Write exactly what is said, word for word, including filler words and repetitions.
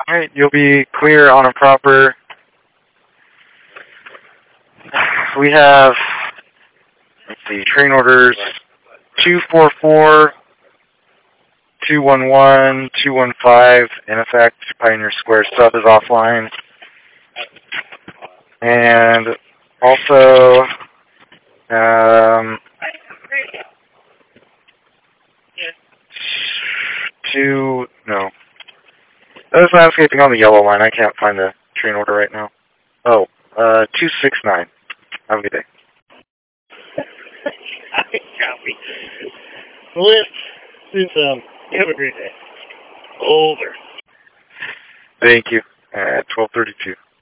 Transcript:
Alright, you'll be clear on a proper. We have, let's see, train orders two four four, two one one, two one five. In effect, Pioneer Square sub is offline. And also, um, two, no. That was landscaping on the yellow line. I can't find the train order right now. Oh, uh, two six nine. Have a good day. Copy. Lift. Do some. Have a great day. Over. Thank you. At twelve thirty-two.